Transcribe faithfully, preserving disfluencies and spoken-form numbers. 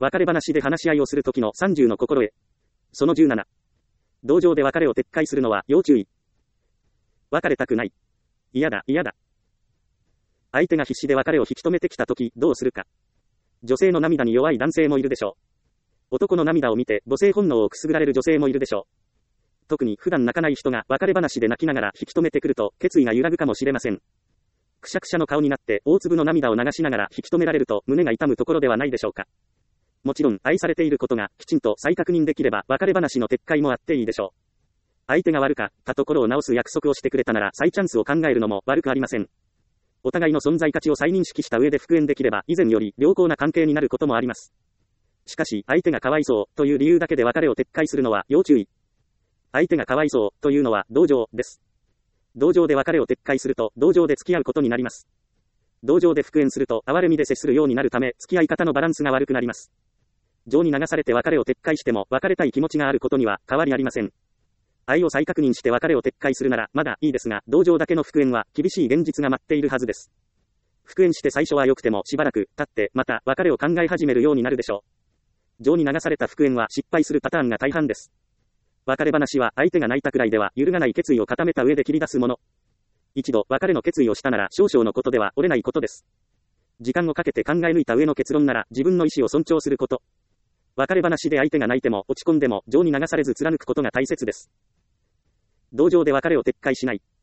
別れ話で話し合いをするときのさんじゅうの心得。そのじゅうなな。同情で別れを撤回するのは要注意。別れたくない。嫌だ、嫌だ。相手が必死で別れを引き止めてきたとき、どうするか。女性の涙に弱い男性もいるでしょう。男の涙を見て母性本能をくすぐられる女性もいるでしょう。特に普段泣かない人が別れ話で泣きながら引き止めてくると決意が揺らぐかもしれません。くしゃくしゃの顔になって大粒の涙を流しながら引き止められると胸が痛むところではないでしょうか。もちろん愛されていることがきちんと再確認できれば別れ話の撤回もあっていいでしょう。相手が悪かったところを直す約束をしてくれたなら再チャンスを考えるのも悪くありません。お互いの存在価値を再認識した上で復縁できれば以前より良好な関係になることもあります。しかし相手がかわいそうという理由だけで別れを撤回するのは要注意。相手がかわいそうというのは同情です。同情で別れを撤回すると同情で付き合うことになります。同情で復縁すると哀れみで接するようになるため付き合い方のバランスが悪くなります。情に流されて別れを撤回しても別れたい気持ちがあることには変わりありません。愛を再確認して別れを撤回するならまだいいですが、同情だけの復縁は厳しい現実が待っているはずです。復縁して最初は良くてもしばらく経ってまた別れを考え始めるようになるでしょう。情に流された復縁は失敗するパターンが大半です。別れ話は相手が泣いたくらいでは揺るがない決意を固めた上で切り出すもの。一度別れの決意をしたなら少々のことでは折れないことです。時間をかけて考え抜いた上の結論なら自分の意思を尊重すること。別れ話で相手が泣いても落ち込んでも情に流されず貫くことが大切です。同情で別れを撤回しない。